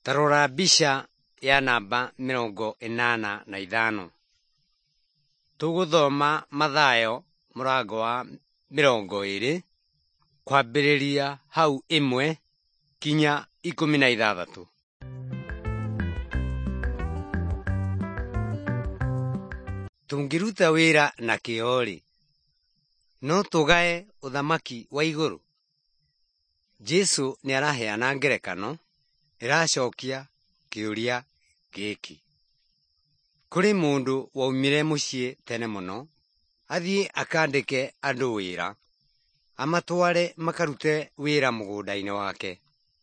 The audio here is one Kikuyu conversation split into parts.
Tarora mbica ya namba 85. Tuguthoma Mathayo mũrango wa 20 kwambĩrĩria hau 1 kinya 16. Tũngĩruta wĩra na kĩyo-rĩ, no tũgae ũthamaki wa igũrũ. Jesũ nĩaraheana ngerekano ĩracokia kĩũria gĩkĩ. Kũrĩ mũndũ waumire mũciĩ tene mũno, athiĩ akandĩke andũ wĩra, amatware makarute wĩra mũgũnda-inĩ wake.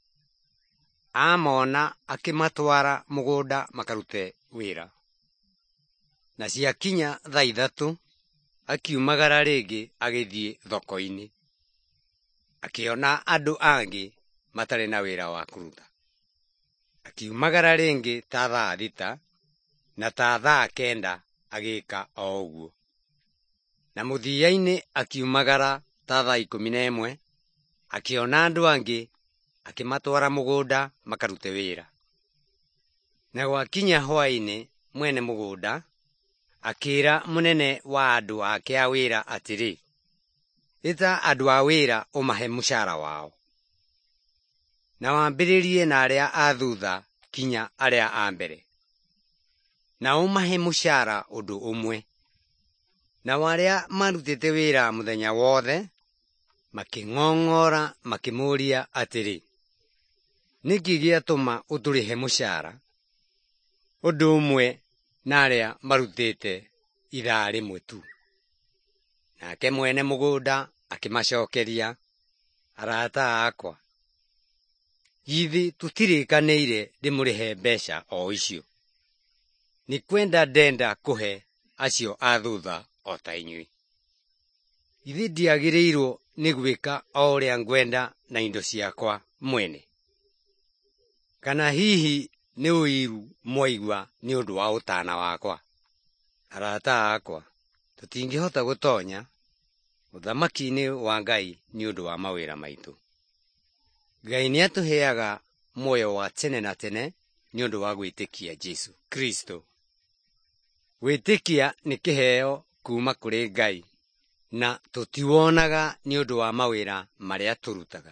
Amona akĩmatwara mũgũnda makarute wĩra. Na ciakinya thaa 3, akiumagara rĩngĩ agĩthiĩ thoko-inĩ. Akĩona andũ angĩ matarĩ na wĩra wa kũruta. Akiumagara rĩngĩ ta thaa 6 na ta thaa 9 agĩka o ũguo. Na mũthia-inĩ akiumagara ta thaa 11, akĩona andũ angĩ akĩmatwara mũgũnda makarute wĩra. Na gwakinya hwaĩ-inĩ, mwene mũgũnda akĩĩra mũnene wa andũ ake a wĩra atĩrĩ, ĩta andũ a wĩra ũmahe mũcara wao, na wambĩrĩrie na arĩa a thutha kinya arĩa a mbere, na ũmahe mũcara ũndũ ũmwe. Na arĩa marutĩte wĩra mũthenya wothe makĩng'ong'ora makĩmũũria atĩrĩ, nĩkĩ gĩatũma ũtũrĩhe mũcara ũndũ ũmwe na arĩa marutĩte ithaa rĩmwe tu? Nake mwene mũgũnda akĩmacokeria, arata akwa, githĩ tũtirĩkanĩire ndĩmũrĩhe mbeca o icio? Nĩ kwenda ndenda kũhe acio a thutha o ta inyuĩ. Githĩ ndiagĩrĩirwo nĩ gwĩka o ũrĩa ngwenda na indo ciakwa mwene? Kana hihi nĩ ũiru mwaigua nĩ ũndũ wa ũtaana wakwa? Arata akwa, tũtingĩhota gũtoonya ũthamaki-inĩ wa Ngai nĩ ũndũ wa mawĩra maitũ. Ngai nĩatũheaga muoyo wa tene na tene nĩ ũndũ wa gwĩtĩkia Jesũ Kristo. Gwĩtĩkia nĩ kĩheo kuuma kũrĩ Ngai, na tũtiwonaga nĩ ũndũ wa mawĩra marĩa tũrutaga.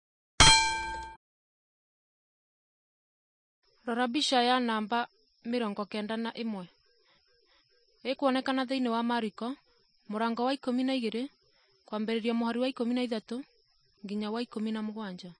Rora mbica ya namba 91. Ĩkuonekana thĩinĩ wa Mariko mũrango wa 12 kwambĩrĩria mũhari wa 13 nginya wa 17.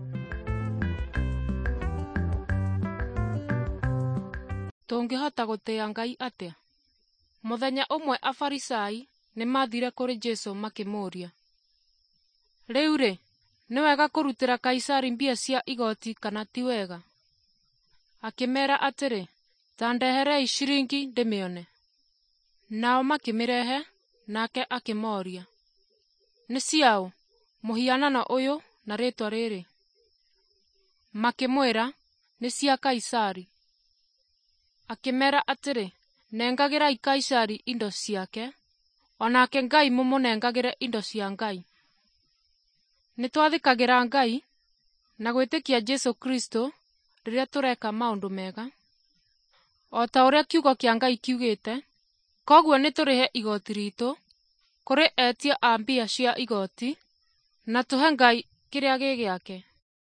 Tũngĩhota gũtĩĩa Ngai atĩa? Mũthenya ũmwe Afarisai nĩmathire kũrĩ Jesũ makĩmũũria, rĩu-rĩ, nĩ wega kũrutĩra Kaisari mbia cia igoti kana ti wega? Akĩmeera atĩrĩ, ta ndeherei ciringi ndĩmĩone. Nao makĩmĩrehe, nake akĩmooria, nĩ ciaũ mũhianano ũyũ na rĩĩtwa rĩrĩ? Makĩmwĩra, nĩ cia Kaisari. Akĩmeera atĩrĩ, nengagĩrai Kaisari indo ciake, onake Ngai mũmũnengagĩre indo cia Ngai. Nĩtwathĩkagĩra Ngai na gwĩtĩkia Jesũ Kristo rĩrĩa tũreka maũndũ mega, o ta ũrĩa kiugo kĩa Ngai kiugĩte, koguo nĩtũrĩhe igoti ritũ kũrĩ etia a mbia cia igoti, na tũhe Ngai kĩrĩa gĩ gĩake.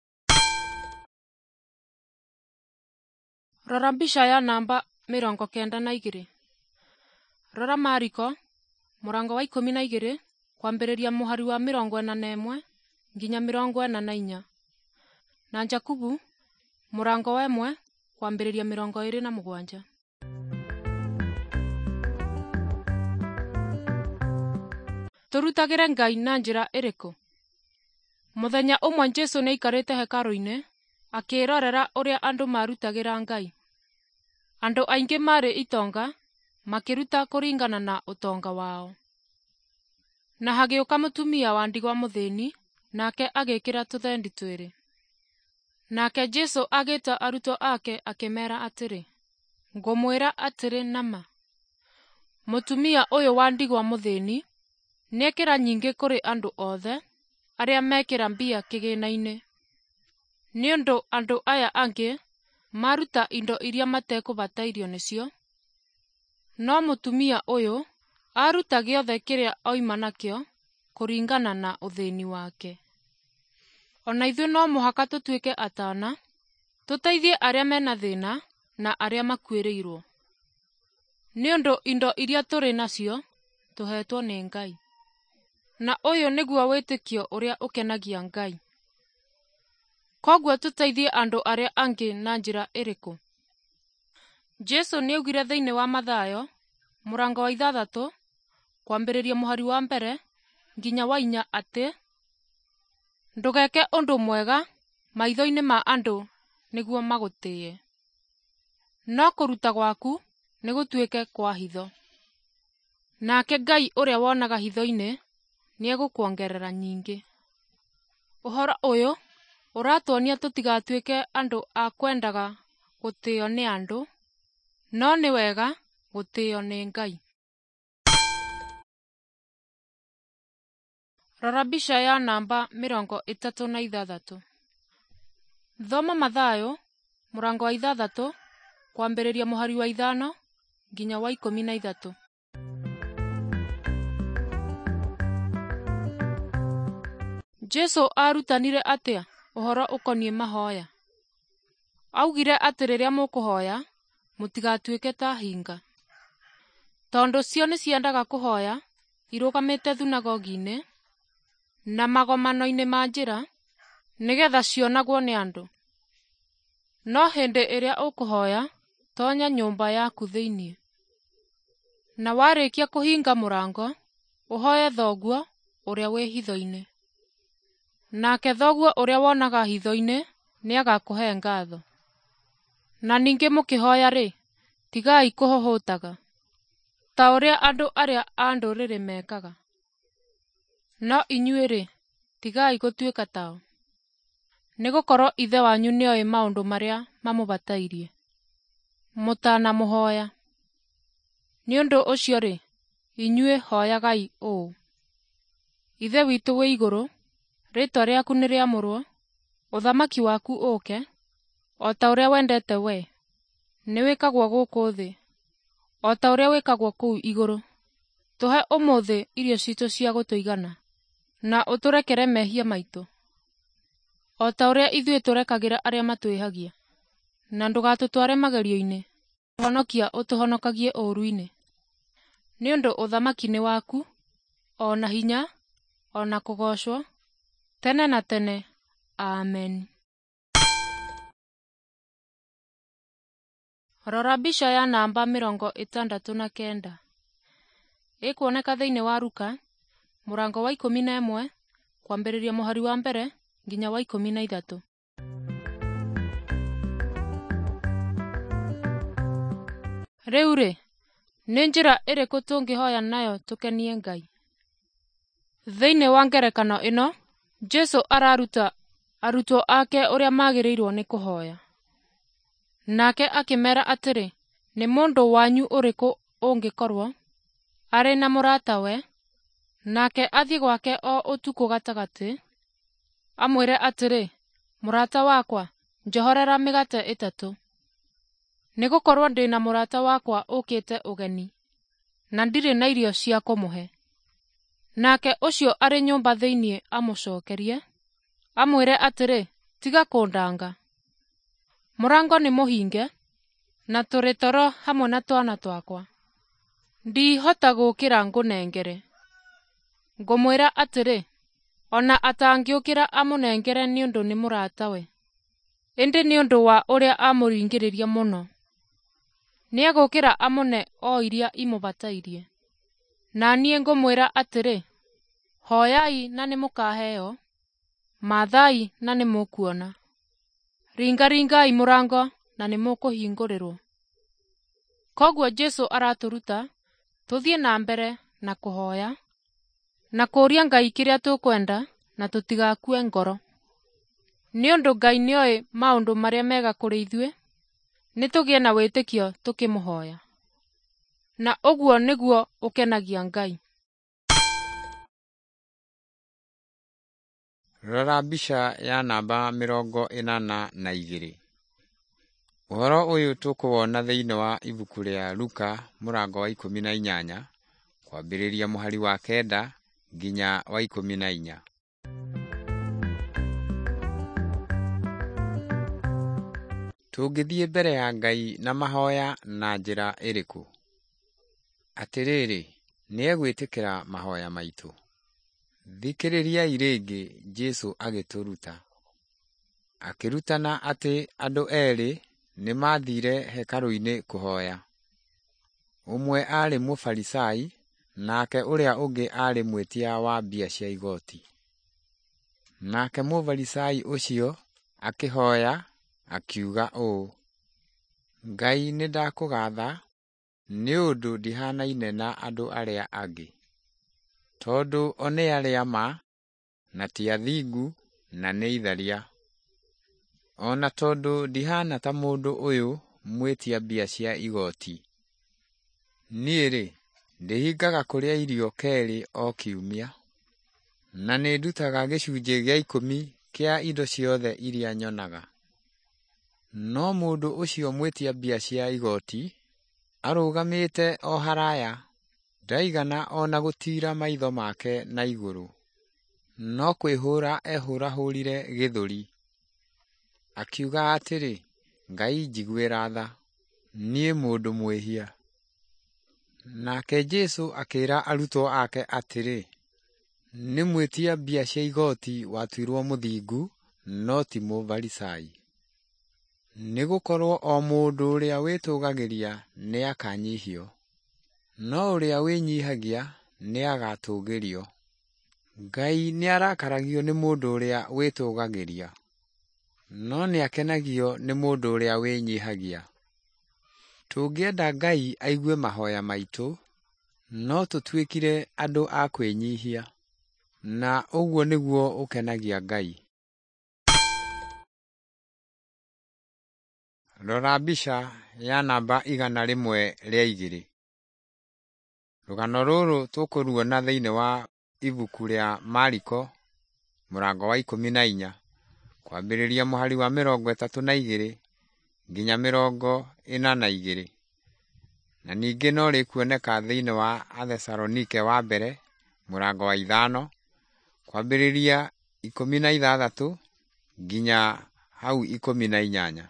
Rora mbica ya namba 92. Rora Mariko mũrango wa 12 kwambĩrĩria mũhari wa 41 nginya 44, na Jakubu mũrango wa 1 kwambĩrĩria 27. Tũrutagĩre Ngai na njĩra ĩrĩkũ? Mũthenya ũmwe Jesũ nĩaikarĩte hekarũ-inĩ akĩĩrorera ũrĩa andũ marutagĩra Ngai. Andũ aingĩ marĩ itonga makĩruta kũringana na ũtonga wao. Na hagĩũka mũtumia wa ndigwa mũthĩni, nake agĩĩkĩra tũthendi 2. Nake Jesũ agĩĩta arutwo ake akĩmeera atĩrĩ, ngũmwĩra atĩrĩ nama, mũtumia ũyũ wa ndigwa mũthĩni nĩekĩra nyingĩ kũrĩ andũ othe arĩa mekĩra mbia kĩgĩĩna-inĩ. Nĩ ũndũ andũ aya angĩ maruta indo iria matekũbatairio nĩcio, no mũtumia ũyũ aruta gĩothe kĩrĩa oima nakĩo kũringana na ũthĩni wake. Ona ithuĩ no mũhaka tũtuĩke atana, tũteithie arĩa mena thĩna na arĩa makuĩrĩirwo. Nĩ ũndũ indo iria tũrĩ nacio tũhetwo nĩ Ngai. Na ũyũ nĩguo wĩtĩkio ũrĩa ũkenagia Ngai. Koguo tũteithie andũ arĩa angĩ na njĩra ĩrĩkũ? Jesũ nĩaugire thĩinĩ wa Mathayo, mũrango wa 6, kwambĩrĩria mũhari wa 1 nginya wa 4 atĩ, ndũgeke ũndũ mwega maitho-inĩ ma andũ nĩguo magũtĩĩe, no kũruta gwaku nĩ gũtuĩke kwa hitho. Nake Ngai ũrĩa wonaga hitho-inĩ nĩegũkuongerera nyingĩ. Ũhoro ũyũ ũratuonia tũtigatuĩke andũ a kwendaga gũtĩĩo nĩ andũ, no nĩ wega gũtĩĩo nĩ Ngai. Rora mbica ya namba 36. Thoma Mathayo mũrango wa 6 kwambĩrĩria mũhari wa 5 nginya wa 13. Jesũ arutanire atĩa ũhoro ũkoniĩ mahoya? Augire atĩ rĩrĩa mũkũhoya mũtigatuĩke ta hinga, tondũ cio nĩciendaga kũhoya irũgamĩte thunagogi-inĩ na magomano-inĩ ma njĩra, nĩgetha cionagwo nĩ andũ. No hĩndĩ ĩrĩa ũkũhoya, tonya nyũmba yaku thĩinĩ, na warĩkia kũhinga mũrango, ũhoye thoguo ũrĩa wĩ hitho-inĩ. Nake thoguo ũrĩa wonaga hitho-inĩ nĩagakũhe ngatho. Na ningĩ mũkĩhoya-rĩ, tigai kũhũhũtaga, ta ũrĩa andũ arĩa a ndũrĩrĩ mekaga. No inyuĩ-rĩ, tigai gũtuĩka tao, nĩgũkorwo Ithe wanyu nĩoĩ maũndũ marĩa mamũbatairie mũtanamũhoya. Nĩ ũndũ ũcio-rĩ, inyuĩ hoyagai ũũ: Ithe witũ wĩ igũrũ, rĩĩtwa rĩaku nĩrĩamũrwo, ũthamaki waku ũũke, o ta ũrĩa wendete wee, nĩwĩkagwo gũkũ thĩ, o ta ũrĩa wĩkagwo kũu igũrũ. Tũhe ũmũthĩ irio citũ cia gũtũigana, na ũtũrekere mehia maitũ, o ta ũrĩa ithuĩ tũrekagĩra arĩa matwĩhagia, na ndũgatũtware magerio-inĩ, honokia ũtũhonokagie ũũru-inĩ. Nĩ ũndũ ũthamaki nĩ waku, o na hinya, o na kũgoocwo, tene na tene. Amen. Rora mbica ya namba 69. Ĩkuoneka thĩinĩ wa Luka mũrango wa 11 kwambĩrĩria mũhari wa 1 nginya wa 13. Rĩu-rĩ, nĩ njĩra ĩrĩkũ tũngĩhoya nayo tũkenie Ngai? Thĩinĩ wa ngerekano ĩno, Jesũ araruta arutwo ake ũrĩa magĩrĩirwo nĩ kũhoya. Nake akĩmera atĩrĩ, nĩ mũndũ wanyu ũrĩkũ ũngĩkorwo arĩ na mũratawe, nake athiĩ gwake o ũtukũ gatagatĩ, amwĩre atĩrĩ, mũrata wakwa, njohorera mĩgate 3, nĩgũkorwo ndĩ na mũrata wakwa ũũkĩte ũgeni, na ndirĩ na irio cia kũmũhe. Nake ũcio arĩ nyũmba thĩinĩ amũcookerie, amwĩre atĩrĩ, tiga kũndanga, mũrango nĩ mũhinge, na tũrĩ toro hamwe na twana twakwa, ndihota gũũkĩra ngũnengere. Ngũmwĩra atĩrĩ, ona atangĩũkĩra amũnengere nĩ ũndũ nĩ mũratawe, ĩndĩ nĩ ũndũ wa ũrĩa amũringĩrĩria mũno, nĩegũũkĩra amũne o iria imũbatairie. Na niĩ ngũmwĩra atĩrĩ, hoyai na nĩmũkaheo, mathai na nĩmũkuona, ringaringai mũrango na nĩmũkũhingũrĩrwo. Koguo Jesũ aratũruta tũthiĩ na mbere na kũhoya, na kũũria Ngai kĩrĩa tũkwenda, na tũtigakue ngoro. Nĩ ũndũ Ngai nĩoĩ maũndũ marĩa mega kũrĩ ithuĩ, nĩtũgĩe na wĩtĩkio tũkĩmũhoya. Na ũguo nĩguo ũkenagia Ngai. Rora mbica ya namba 82. Ũhoro ũyũ tũkũwona thĩinĩ wa ibuku rĩa Luka mũrango wa 18 kwambĩrĩria mũhari wa 9 nginya wa 14. Tũngĩthiĩ mbere ya Ngai na mahoya na njĩra ĩrĩkũ? Atĩrĩrĩ, nĩegwĩtĩkĩra mahoya maitũ. Thikĩrĩriai rĩngĩ Jesũ agĩtũruta. Akĩrutana atĩ andũ erĩ nĩmathire hekarũ-inĩ kũhoya. Ũmwe arĩ Mũfarisai, nake ũrĩa ũngĩ arĩ mwĩtia wa mbia cia igoti. Nake Mũfarisai ũcio akĩhoya, akiuga ũũ: Ngai nĩndakũgatha nĩ ũndũ ndihanaine na andũ arĩa angĩ, tondũ o nĩ arĩa ma, na ti athingu, na nĩ itharia. O na tondũ ndihana ta mũndũ ũyũ mwĩtia mbia cia igoti. Niĩ-rĩ, ndĩhingaga kũrĩa irio kerĩ o kiumia, na nĩndutaga gĩcunjĩ gĩa 10 kĩa indo ciothe iria nyonaga. No mũndũ ũcio mwĩtia mbia cia igoti, arũgamĩte o haraya, ndaigana o na gũtiira maitho make na igũrũ, no kwĩhũra ehũrahũrire gĩthũri. Akiuga atĩrĩ, Ngai njiguĩra tha, niĩ mũndũ mwĩhia. Nake Jesũ akĩĩra arutwo ake atĩrĩ, nĩ mwĩtia mbia cia igoti watuirwo mũthingu, no ti Mũfarisai. Nĩgũkorwo o mũndũ ũrĩa wĩtũgagĩria nĩakanyihio, no ũrĩa wĩnyihagia nĩagatũũgĩrio. Ngai nĩarakaragio nĩ mũndũ ũrĩa wĩtũgagĩria, no nĩakenagio nĩ mũndũ ũrĩa wĩnyihagia. Tũngĩenda Ngai aigue mahoya maitũ, no tũtuĩkire andũ a kwĩnyihia, na ũguo nĩguo ũkenagia Ngai. Rora mbica ya namba 102. Rũgano rũrũ tũkũruona thĩinĩ wa ibuku rĩa Mariko mũrango wa 14 kwambĩrĩria mũhari wa 32 nginya 42, na ningĩ no rĩkuoneka thĩinĩ wa Athesalonike wa mbere mũrango wa 5 kwambĩrĩria 16 nginya hau 18.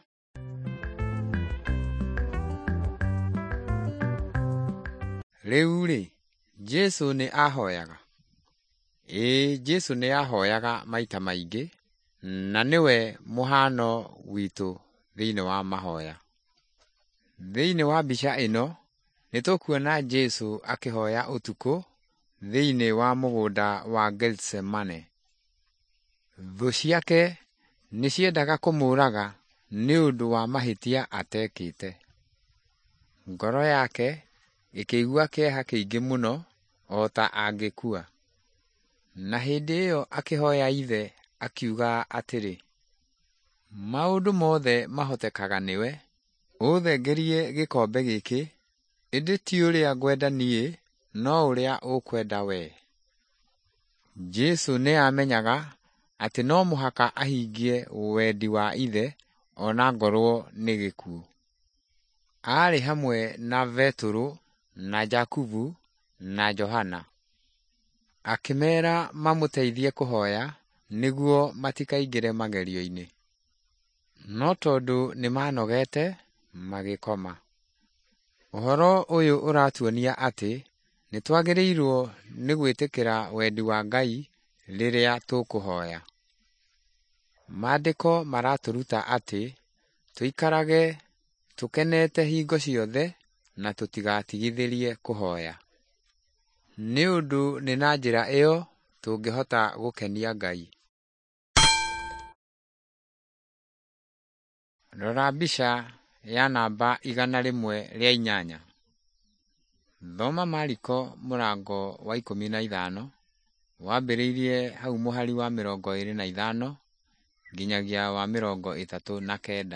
Rĩu-rĩ, Jesũ nĩ ahoyaga? Jesũ nĩ ahoyaga maita maingĩ, na nĩwe mũhano witũ thĩinĩ wa mahoya. Thĩinĩ wa mbica ĩno, nĩtũkuona Jesũ akĩhoya ũtukũ thĩinĩ wa mũgũnda wa Getsemane. Thũ ciake nĩciendaga kũmũũraga nĩ ũndũ wa mahĩtia atekĩte. Ngoro yake ĩkĩigua kĩeha kĩingĩ mũno, o ta angĩkua. Na hĩndĩ ĩyo akĩhoya Ithe, akiuga atĩrĩ, maũndũ mothe mahotekaga nĩwe, ũthengerie gĩkombe gĩkĩ, ĩndĩ ti ũrĩa ngwenda niĩ, no ũrĩa ũkwenda wee. Jesũ nĩamenyaga atĩ no mũhaka ahingie wendi wa Ithe, ona ngorwo nĩ gĩkuũ. Aarĩ hamwe na Petũrũ na Jakubu na Johana. Akĩmeera mamũteithie kũhoya nĩguo matikaingĩre magerio-inĩ. No tondũ nĩmanogete, magĩkoma. Ũhoro ũyũ ũratuonia atĩ nĩtwagĩrĩirwo nĩ gwĩtĩkĩra wendi wa Ngai rĩrĩa tũkũhoya. Maandĩko maratũruta atĩ tũikarage tũkenete hingo ciothe na tũtigatigithĩrie kũhoya. Nĩ ũndũ nĩ na njĩra ĩyo tũngĩhota gũkenia Ngai. Rora mbica ya namba 108. Thoma Mariko mũrango wa 15 wambĩrĩirie hau mũhari wa 25 nginyagia wa 39.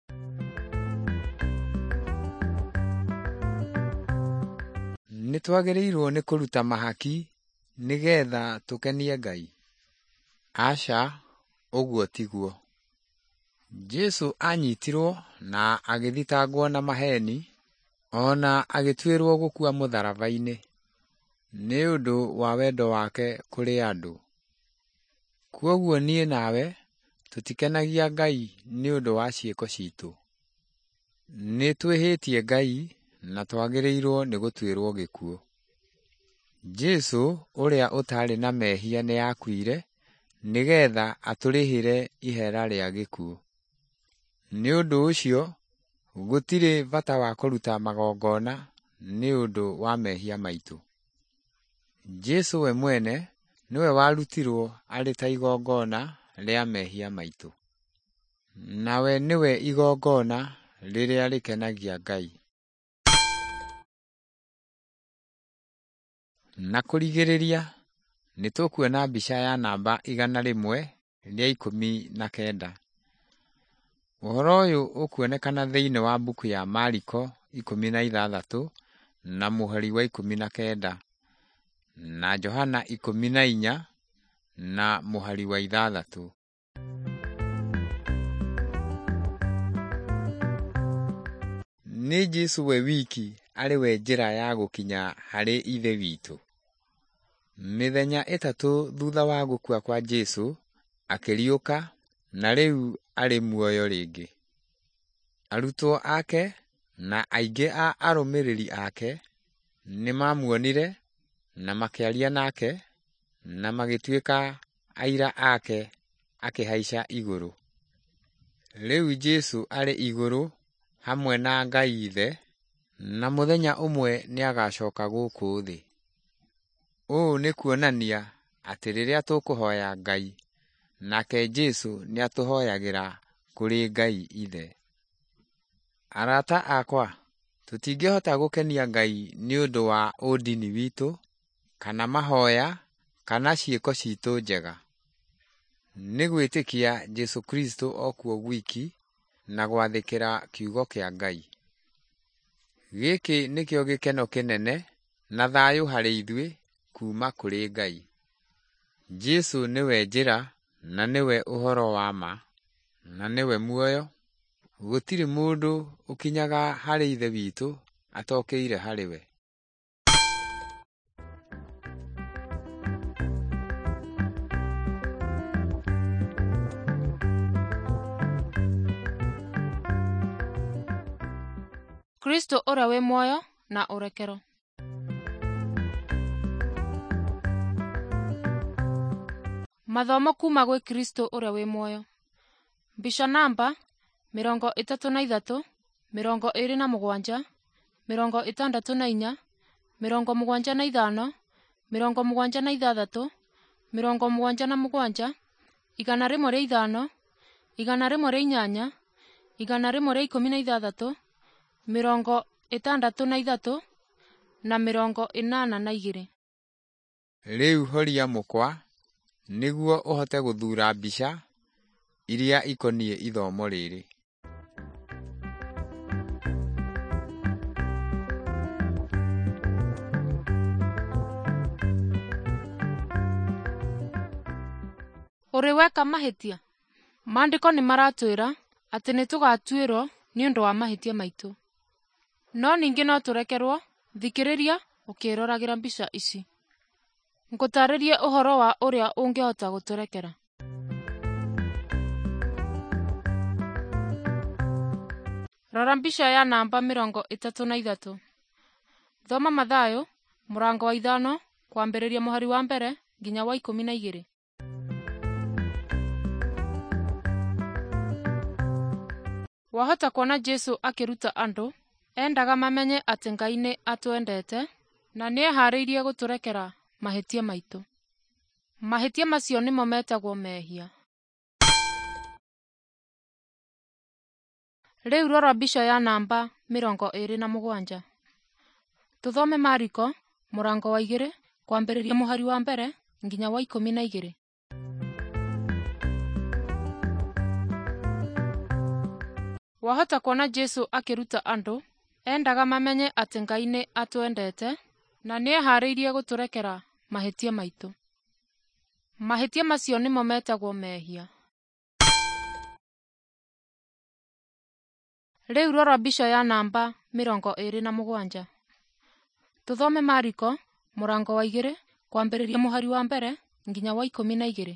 Nĩtwagĩrĩirwo nĩ kũruta mahaki nĩgetha tũkenie Ngai? Aca, ũguo tiguo. Jesu anyitirwo na agĩthitangwo na maheni, ona agĩtuĩrwo gũkua mũtharaba-inĩ, nĩ ũndũ wa wendo wake kũrĩ andũ. Kwoguo niĩ nawe tũtikenagia Ngai nĩ ũndũ wa ciĩko citũ. Nĩ twĩhĩtie Ngai na twagĩrĩirwo nĩ gũtuĩrwo gĩkuũ. Jesu ũrĩa ũtarĩ na mehia nĩakuire nĩgetha atũrĩhĩre ihera rĩa gĩkuũ. Nĩ ũndũ ũcio gũtirĩ bata wa kũruta magongona nĩ ũndũ wa mehia maitũ. Jesu we mwene nĩwe warutirwo arĩ ta igongona rĩa mehia maitũ. Nawe nĩwe igongona rĩrĩa rĩkenagia Ngai. Na kũrigĩrĩria nĩtũkuona mbica ya namba 119. Ũhoro ũyũ ũkuonekana thĩinĩ wa mbuku ya Mariko 16 na mũhari wa 19 na Johana 14 na mũhari wa 6. Nĩ Jesu we wiki arĩ we njĩra ya gũkinya harĩ Ithe witũ. Mĩthenya 3 thutha wa gũkua kwa Jesu akĩriũka na rĩu arĩ muoyo rĩngĩ. Arutwo ake na aingĩ a arũmĩrĩri ake nĩmamuonire na makĩaria nake na magĩtuĩka aira ake akĩhaica igũrũ. Rĩu Jesu arĩ igũrũ hamwe na Ngai Ithe, na mũthenya ũmwe nĩagacoka gũkũ thĩ. Ũũ nĩ kuonania atĩ rĩrĩa tũkũhoya Ngai, nake Jesu nĩatũhoyagĩra kũrĩ Ngai Ithe. Arata akwa, tũtingĩhota gũkenia Ngai nĩ ũndũ wa ũndini witũ, kana mahoya, kana ciĩko citũ njega. Nĩ gwĩtĩkia Jesu Kristo okuo gwiki na gwathĩkĩra kiugo kĩa Ngai. Gĩkĩ nĩkĩo gĩkeno kĩnene na thayũ harĩ ithuĩ kuma kũrĩ Ngai. Jesu nĩwe njĩra na nĩwe ũhoro wa ma na nĩwe muoyo. Gũtirĩ mũndũ ũkinyaga harĩ Ithe witũ atokĩire harĩ we. Kristo ũrĩa wĩ muoyo na ũrekero. Mathomo kuma gwĩ Kristo ũrĩa wĩ muoyo. Mbica namba 33, 27, 64, 75, 76, 77, 105, 108, 116, 63 na 82. Rĩu horia mũkwa nĩguo ũhote gũthura mbica iria ikoniĩ ithomo rĩrĩ. Ũrĩ weka mahĩtia? Maandĩko nĩ maratwĩra atĩ nĩtũgatuĩrwo nĩ ũndũ wa mahĩtia maitũ. No ningĩ no tũrekerwo. Thikĩrĩria ũkĩroragĩra mbica ici. Ngũtarĩrie ũhoro wa ũrĩa ũngĩhota gũtũrekera. Rora mbica ya namba 33. Thoma Mathayo mũrango wa 5 kwambĩrĩria mũhari wa mbere nginya wa 12. Wahota kuona Jesu akĩruta andũ, endaga mamenye atĩ Ngai nĩ atwendete na nĩeharĩirie gũtũrekera mahĩtia maitũ. Mahĩtia macio nĩmo metagwo mehia. Rĩu rora mbica ya namba 27. Tũthome Mariko mũrango wa 2 kwambĩrĩria mũhari wa mbere nginya wa 12. Wahota kuona Jesu akĩruta andũ, endaga mamenye atĩ Ngai nĩ atwendete na nĩeharĩirie gũtũrekera mahĩtia maitũ. Mahĩtia macio nĩmo metagwo mehia. Rĩu rora mbica ya namba 27. Tũthome Mariko mũrango wa 2 kwambĩrĩria mũhari wa mbere nginya wa 12.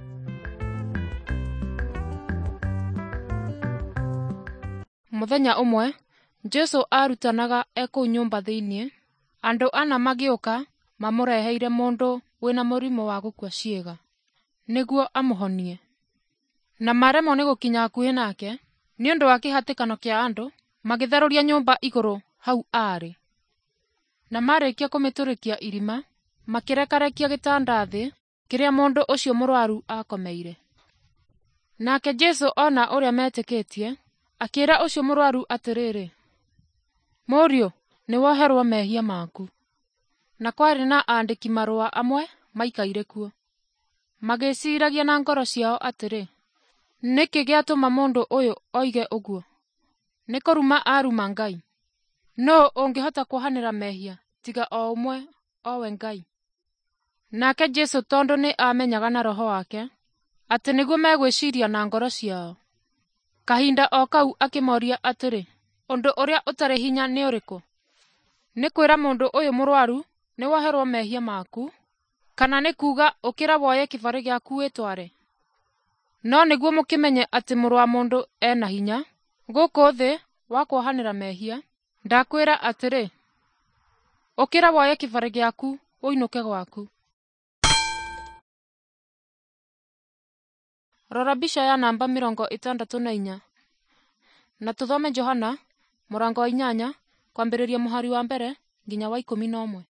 Mũthenya ũmwe Jesũ arutanaga ekũu nyũmba thĩinĩ, andũ ana magĩũka mamũreheire mũndũ wĩna mũrimũ wa gũkua ciĩga nĩguo amũhonie. Na maremwo nĩ gũkinya hakuhĩ nake nĩ ũndũ wa kĩhatĩkano kĩa andũ, magĩtharũria nyũmba igũrũ hau arĩ. Na marĩkia kũmĩtũrĩkia irima, makĩrekarekia gĩtanda thĩ kĩrĩa mũndũ ũcio mũrwaru akomeire. Nake Jesũ ona ũrĩa metĩkĩtie, akĩĩra ũcio mũrwaru atĩrĩrĩ, mũriũ, nĩ woherwo mehia maku. Na kwarĩ na andĩki marũa amwe maikaire kuo, magĩciragia na ngoro ciao atĩrĩ, nĩkĩ gĩatũma mũndũ ũyũ oige ũguo? Nĩ kũruma aruma Ngai? Nũũ ũngĩhota kuohanĩra mehia tiga o ũmwe, owe Ngai? Nake Jesũ tondũ nĩ amenyaga na roho wake atĩ nĩguo megwĩciria na ngoro ciao, kahinda o kau akĩmoria atĩrĩ, ũndũ ũrĩa ũtarĩ hinya nĩ ũrĩkũ? Nĩ kwĩra mũndũ ũyũ mũrwaru nĩ woherwo mehia maku, kana nĩ kuuga ũkĩra woye kĩbarĩ gĩaku wĩtware? No nĩguo mũkĩmenye atĩ Mũrũ wa Mũndũ ena hinya gũkũ thĩ wa kuohanĩra mehia, ndakwĩra atĩrĩ, ũkĩra woye kĩbarĩ gĩaku ũinũke gwaku. Rora mbica ya namba 64 na tũthome Johana mũrango wa 8 kwambĩrĩria mũhari wa mbere nginya wa 11.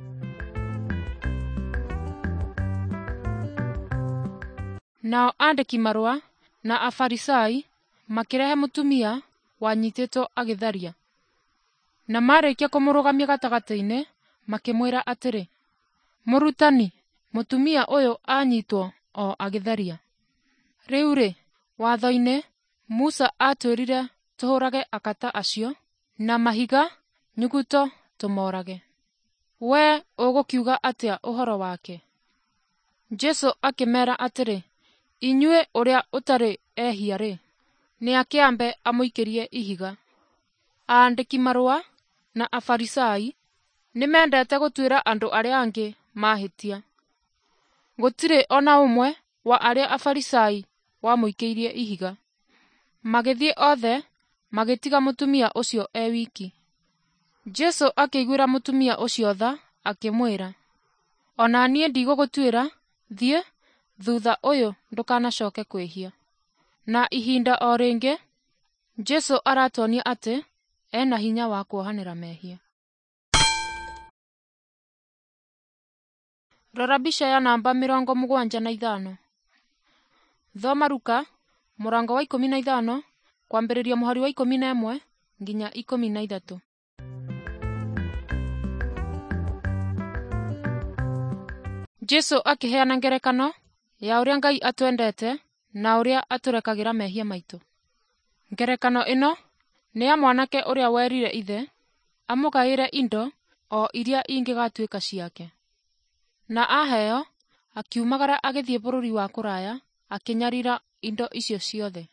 Nao andĩki marũa na Afarisai makĩrehe mũtumia wanyitĩtwo agĩtharia, na marĩkia kũmũrũgamia gatagatĩ-inĩ makĩmwĩra atĩrĩ, mũrutani, mũtumia ũyũ anyitwo o agĩtharia. Rĩu-rĩ, watho-inĩ Musa atwĩrire tũhũrage akata acio na mahiga nyuguto tũmorage. Wee ũgũkiuga atĩa ũhoro wake? Jesũ akĩmera atĩrĩ, inyuĩ ũrĩa ũtarĩ ehia-rĩ, nĩ akĩambe amũikĩrie ihiga. Aandĩki marũa na Afarisai nĩ mendete gũtuĩra andũ arĩa angĩ mahĩtia. Gũtirĩ ona ũmwe wa arĩa Afarisai wamũikĩirie ihiga. Magĩthiĩ othe magĩtiga mũtumia ũcio e wiki. Jesũ akĩiguĩra mũtumia ũcio tha, akĩmwĩra, ona niĩ ndigũgũtuĩra, thiĩ, thutha ũyũ ndũkanacooke kwĩhia. Na ihinda o rĩngĩ Jesũ aratuonia atĩ ena hinya wa kuohanĩra mehia. Rora mbica ya namba 75. Thoma Luka mũrango wa 15 kwambĩrĩria mũhari wa 11 nginya 13. Jesũ akĩheana ngerekano ya ũrĩa Ngai atwendete na ũrĩa atũrekagĩra mehia maitũ. Ngerekano ĩno nĩ ya mwanake ũrĩa werire ithe amũgaĩre indo o iria ingĩgatuĩka ciake. Na aheo, akiumagara agĩthiĩ bũrũri wa kũraya akĩnyarira indo icio ciothe.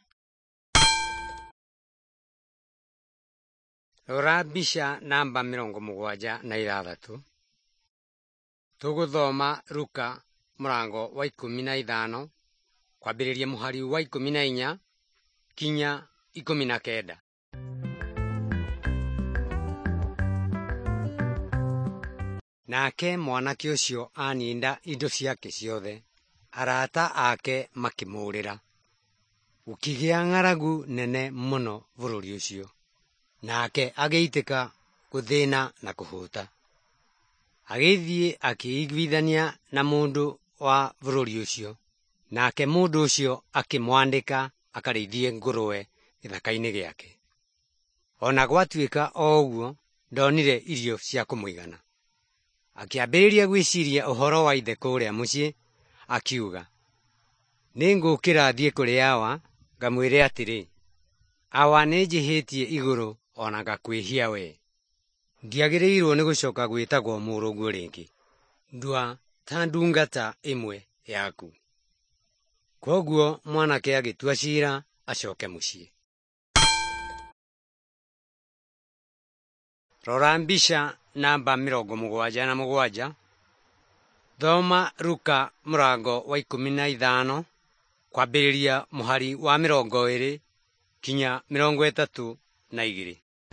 Rora mbica namba 76. Tũgũthoma Luka mũrango wa 15 kwambĩrĩria mũhari wa 14 kinya 19. Nake mwanake ũcio aninda indo ciake ciothe, arata ake makĩmũũrĩra. Gũkĩgĩa ng'aragu nene mũno bũrũri ũcio, nake agĩitĩka gũthĩĩna na kũhũta. Agĩthiĩ akĩiguithania na mũndũ wa bũrũri ũcio, nake mũndũ ũcio akĩmwandĩka akarĩithie ngũrwe gĩthaka-inĩ gĩake. Ona gwatuĩka o ũguo, ndonire irio cia kũmũigana. Akĩambĩrĩria gwĩciria ũhoro wa ithe kũrĩa mũciĩ, akiuga, nĩngũkĩra thiĩ kũrĩ awa, ngamwĩre atĩrĩ, awa nĩnjĩhĩtie igũrũ ona ngakwĩhia wee. Ndiagĩrĩirwo nĩ gũcoka gwĩtagwo mũrũguo rĩngĩ. Ndua ta ndungata ĩmwe yaku. Koguo mwanake agĩtua ciira acoke mũciĩ. Rora mbica namba 77. Thoma Luka mũrango wa 15 kwambĩrĩria mũhari wa 20 kinya 32.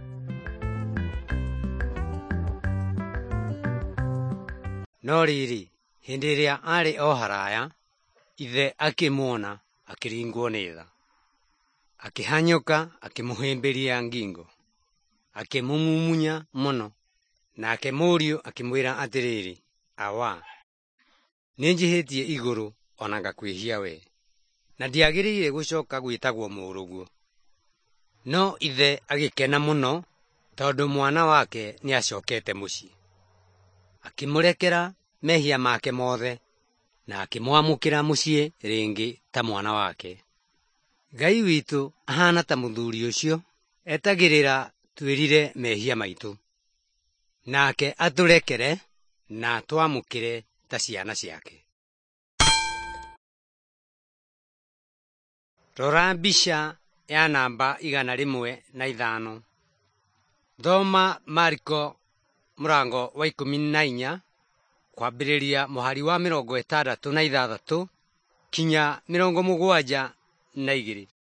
No rĩrĩ, hĩndĩ ĩrĩa arĩ o haraya, ithe akĩmuona akĩringwo nĩ tha. Akĩhanyũka akĩmũhĩmbĩria ngingo, akĩmũmumunya mũno, nake mũriũ akĩmwĩra atĩrĩrĩ, awa, nĩnjĩhĩtie igũrũ ona ngakwĩhia we, na ndiagĩrĩire gũcoka gwĩtagwo mũrũguo. No ithe agĩkena mũno tondũ mwana wake nĩacokete mũciĩ. Akĩmũrekera mehia make mothe na akĩmwamũkĩra mũciĩ rĩngĩ ta mwana wake. Ngai witũ ahana ta mũthuri ũcio etagĩrĩra twĩrire mehia maitũ, nake atũrekere na twamũkĩre ta ciana ciake. Rora mbica ya namba 105. Thoma Mariko mũrango wa 14 kwambĩrĩria mũhari wa 66 kinya 72.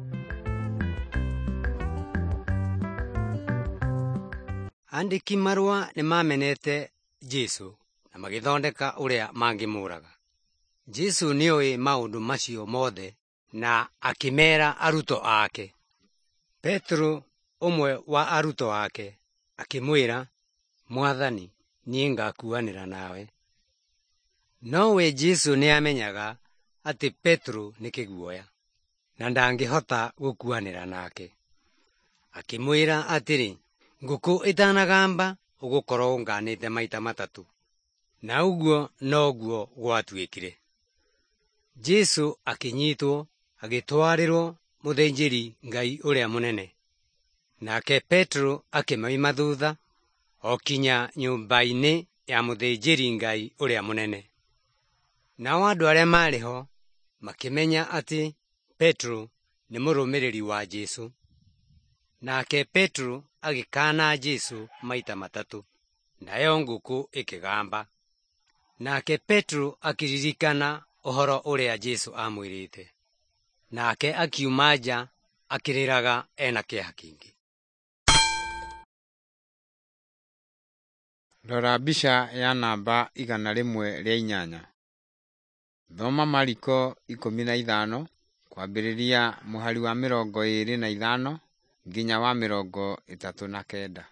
Andĩki marũa nĩmamenete Jesũ na magĩthondeka ũrĩa mangĩmũraga. Jesũ nĩoĩ maũndũ macio mothe na akĩmera arutwo ake. Petro, ũmwe wa arutwo ake, akĩmwĩra, Mwathani, niĩ ngakuanĩra nawe. Nowe Jesũ nĩamenyaga atĩ Petro nĩ kĩguoya na ndangĩhota gũkuanĩra nake. Akĩmwĩra atĩrĩ, ngũkũ ĩtanagamba ũgũkorwo ũnganĩte maita 3. Na ũguo noguo gwatuĩkire. Jesũ akĩnyitwo agĩtwarĩrwo mũthĩnjĩri Ngai ũrĩa mũnene. Nake Petro akĩmoima thutha o kinya nyũmba-inĩ ya mũthĩnjĩri Ngai ũrĩa mũnene. Nao andũ arĩa marĩ ho makĩmenya atĩ Petro nĩ mũrũmĩrĩri wa Jesũ. Nake Petro agĩkaana Jesũ maita 3, nayo ngũkũ ĩkĩgamba. Nake Petro akĩririkana ũhoro ũrĩa Jesũ amwĩrĩte, nake akiuma nja akĩrĩraga ena kĩeha kĩingĩ. Rora mbica ya namba 108. Thoma Mariko 15 kwambĩrĩria mũhari wa 25 nginya wa 39.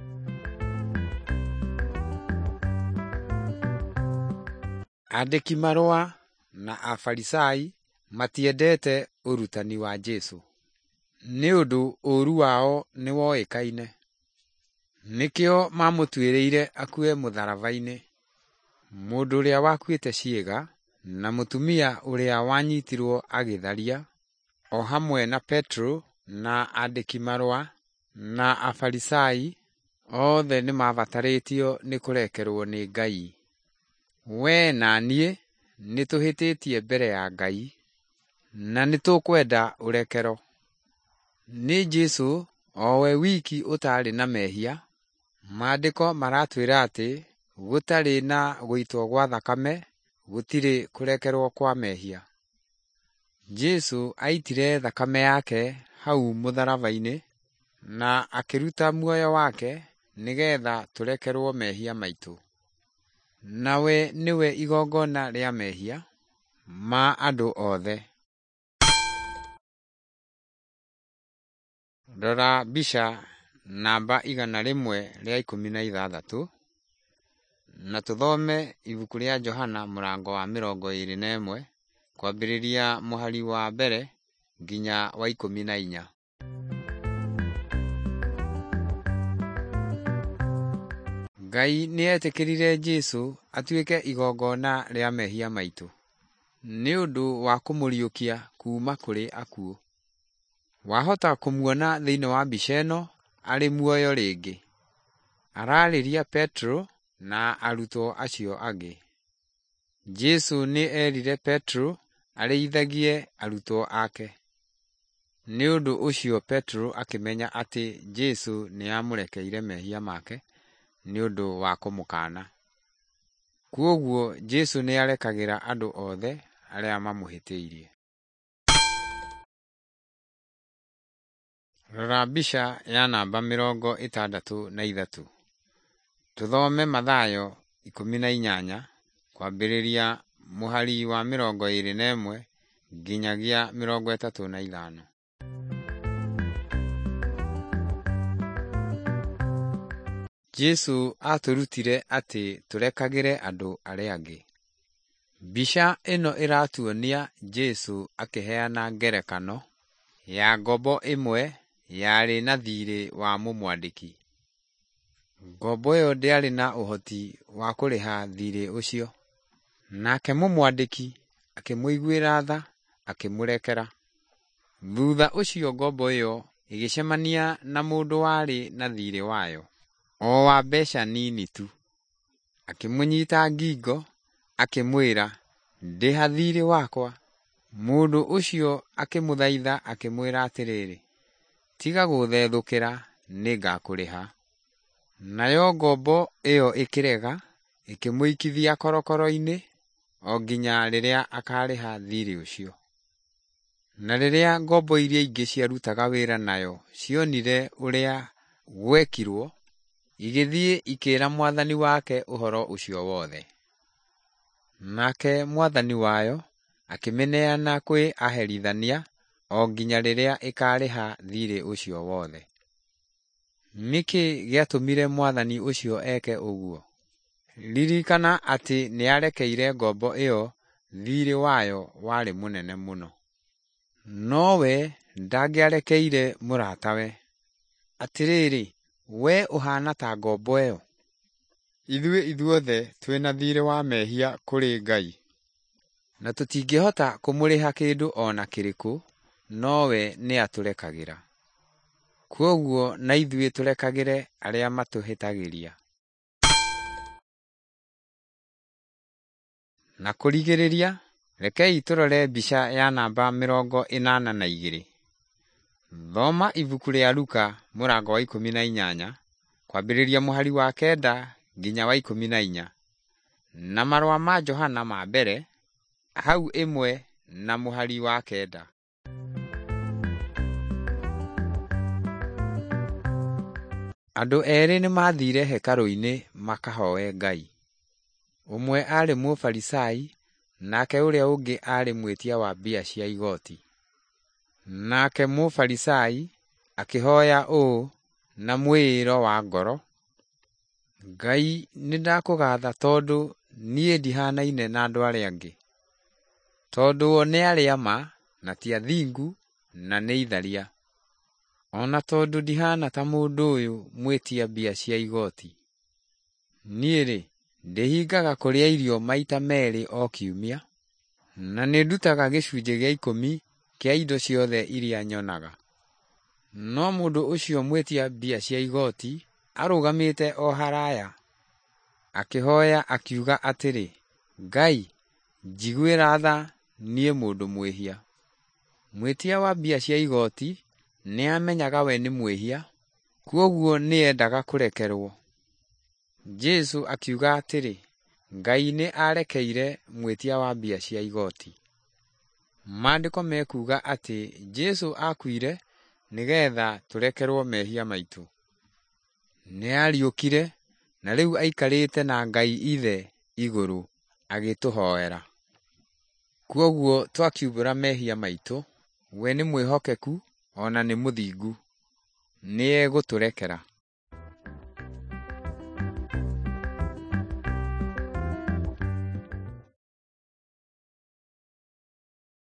Andĩki marũa na Afarisai matiendete ũrutani wa Jesũ, nĩ ũndũ ũũru wao nĩ woĩkaine. Nĩkĩo mamũtuĩrĩire akue mũtharaba-inĩ, mũndũ ũrĩa wakuĩte ciĩga na mũtumia ũrĩa wanyitirwo agĩtharia, o hamwe na Petro na andĩki marũa na Afarisai, othe nĩmabatarĩtio nĩ kũrekerwo nĩ Ngai. We na niĩ nĩtũhĩtĩtie mbere ya Ngai na nĩtũkwenda ũrekero. Nĩ Jesũ o we wiki ũtarĩ na mehia. Maandĩko maratwĩra atĩ gũtarĩ na gũitwo gwa thakame gũtirĩ kũrekerwo kwa mehia. Jesũ aitire thakame yake hau mũtharaba-inĩ na akĩruta muoyo wake nĩgetha tũrekerwo mehia maitũ. Nawe nĩwe igongona rĩa mehia ma andũ othe. Rora mbica namba 116 na tũthome ibuku rĩa Johana mũrango wa 21 kwambĩrĩria mũhari wa mbere nginya wa 14. Ngai nĩetĩkĩrire Jesũ atuĩke igongona rĩa mehia maitũ nĩ ũndũ wa kũmũriũkia kuuma kũrĩ akuũ. Wahota kũmuona thĩinĩ wa mbica ĩno arĩ muoyo rĩngĩ. Ararĩria Petro na arutwo acio angĩ. Jesũ nĩ erire Petro arĩithagie arutwo ake. Nĩ ũndũ ũcio Petro akĩmenya atĩ Jesũ nĩamũrekeire mehia make nĩ ũndũ wa kũmũkaana. Kwoguo Jesũ nĩarekagĩra andũ othe arĩa mamũhĩtĩirie. Rora mbica ya namba 63. Tũthome Mathayo 18 kwambĩrĩria mũhari wa 21 nginyagia 35. Jesũ atũrutire atĩ tũrekagĩre andũ arĩa angĩ. Mbica ĩno ĩratuonia Jesũ akĩheana ngerekano ya ngombo ĩmwe yarĩ na thiirĩ wa mũmwandĩki. Ngombo ĩyo ndĩarĩ na ũhoti wa kũrĩha thiirĩ ũcio. Nake mũmwandĩki akĩmũiguĩra tha akĩmũrekera. Thutha ũcio ngombo ĩyo ĩgĩcemania na mũndũ warĩ na thiirĩ wayo, o wa mbeca nini tu. Akĩmũnyiita ngingo akĩmwĩra, ndĩha thiirĩ wakwa. Mũndũ ũcio akĩmũthaitha akĩmwĩra atĩrĩrĩ, tiga gũthethũkĩra, nĩngakũrĩha. Nayo ngombo ĩyo ĩkĩrega, ĩkĩmũikithia korokoro-inĩ o nginya rĩrĩa akarĩha thiirĩ ũcio. Na rĩrĩa ngombo iria ingĩ ciarutaga wĩra nayo cionire ũrĩa gwekirwo, igĩthiĩ ikĩĩra mwathani wake ũhoro ũcio wothe. Nake mwathani wayo akĩmĩneana kwĩ aherithania o nginya rĩrĩa ĩkarĩha thiirĩ ũcio wothe. Nĩkĩ gĩatũmire mwathani ũcio eke ũguo? Ririkana atĩ nĩarekeire ngombo ĩyo thiirĩ wayo warĩ mũnene mũno. Nowe ndangĩarekeire mũratawe. Atĩrĩrĩ, we ũhaana ta ngombo ĩyo. Ithuothe twĩna thiirĩ wa mehia kũrĩ Ngai, na tũtingĩhota kũmũrĩha kĩndũ o na kĩrĩkũ, nowe nĩatũrekagĩra. Kwoguo na ithuĩ tũrekagĩre arĩa matũhĩtagĩria. Na kũrigĩrĩria, rekei tũrore mbica ya namba 82. Thoma ibuku rĩa Luka mũrango wa 18 kwambĩrĩria mũhari wa 9 nginya wa 14, na marũa ma Johana ma mbere hau 1 na mũhari wa 9. Andũ erĩ nĩmathiire hekarũ-inĩ makahoe Ngai. Ũmwe arĩ Mũfarisai, nake ũrĩa ũngĩ arĩ mwĩtia wa mbia cia igoti. Nake Mũfarisai akĩhoya ũũ na mwĩĩro wa ngoro, Ngai, nĩndakũgatha tondũ niĩ ndihanaine na andũ arĩa angĩ, tondũ o nĩ arĩa ma na ti athingu na nĩ itharia, ona tondũ ndihana ta mũndũ ũyũ mwĩtia mbia cia igoti. Niĩ-rĩ, ndĩhingaga kũrĩa irio maita 2 o kiumia, na nĩndutaga gĩcunjĩ gĩa 10 kĩa indo ciothe iria nyonaga. No mũndũ ũcio mwĩtia mbia cia igoti arũgamĩte o haraya, akĩhoya akiuga atĩrĩ, Ngai, njiguĩra tha niĩ mũndũ mwĩhia. Mwĩtia wa mbia cia igoti nĩamenyaga we nĩ mwĩhia, kwoguo nĩendaga kũrekerwo. Jesũ akiuga atĩrĩ, Ngai nĩ arekeire mwĩtia wa mbia cia igoti. Maandĩko mekuga atĩ Jesũ akuire nĩgetha tũrekerwo mehia maitũ. Nĩariũkire na rĩu aikarĩte na Ngai Ithe igũrũ agĩtũhoera. Kwoguo twakiumbũra mehia maitũ, we nĩ mwĩhokeku ona nĩ mũthingu, nĩegũtũrekera.